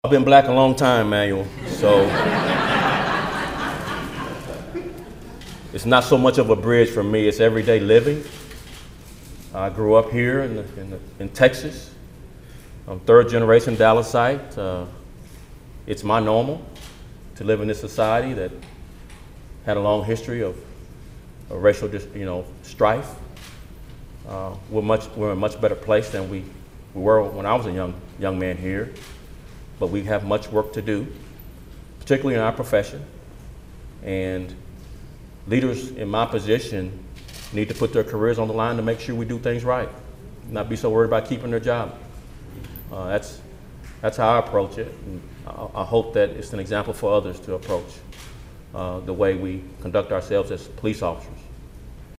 I've been black a long time, Manuel, so it's not so much of a bridge for me, it's everyday living. I grew up here in Texas. I'm third generation Dallasite. It's my normal to live in this society that had a long history of racial strife. We're in a much better place than we were when I was a young man here, but we have much work to do, particularly in our profession. And leaders in my position need to put their careers on the line to make sure we do things right, not be so worried about keeping their job. That's how I approach it. And I hope that it's an example for others to approach the way we conduct ourselves as police officers.